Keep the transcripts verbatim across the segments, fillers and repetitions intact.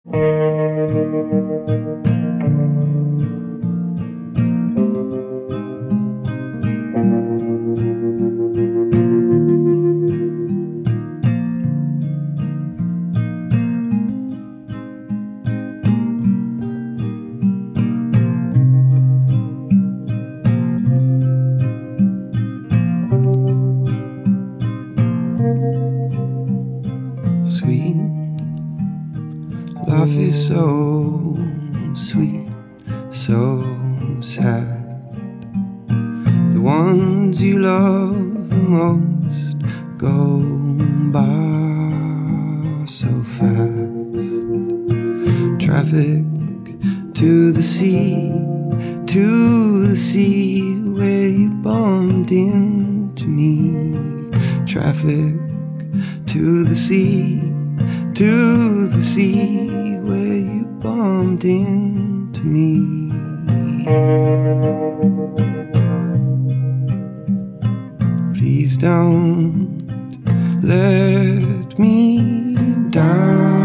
Sweet, life is so sweet, so sad. The ones you love the most go by so fast. Traffic to the sea, to the sea where you bumped into me. Traffic to the sea, to the sea where you bumped into me. Please don't let me down.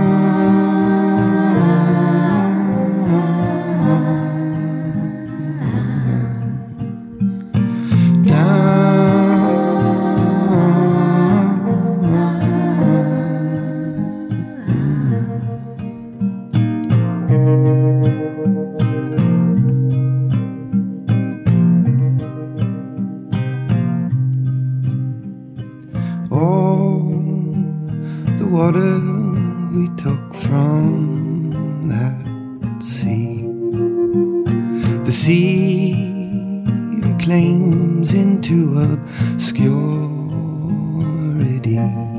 All the water we took from that sea, the sea reclaims into obscurity,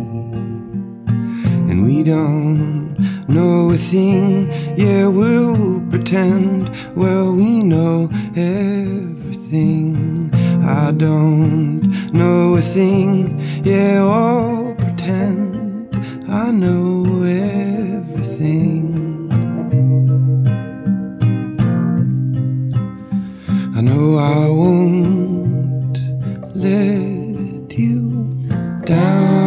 and we don't know a thing. Yeah, we'll pretend, well, we know everything. I don't know a thing, yeah, I'll pretend I know everything. I know I won't let you down.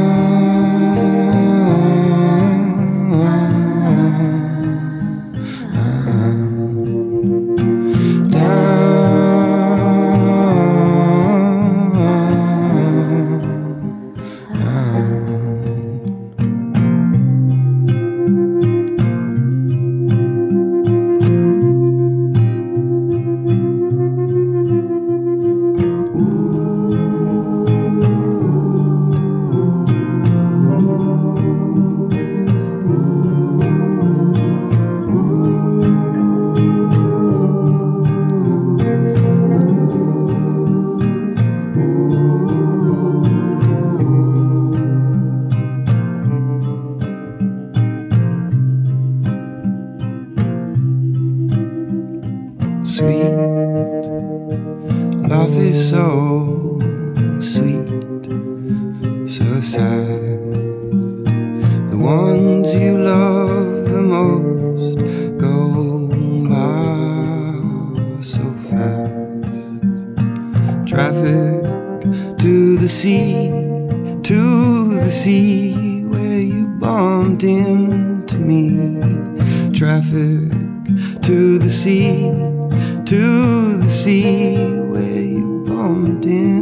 Sweet, life is so sweet, so sad. The ones you love the most go by so fast. Traffic to the sea, to the sea where you bumped into me. Traffic to the sea, to the sea where you bumped in.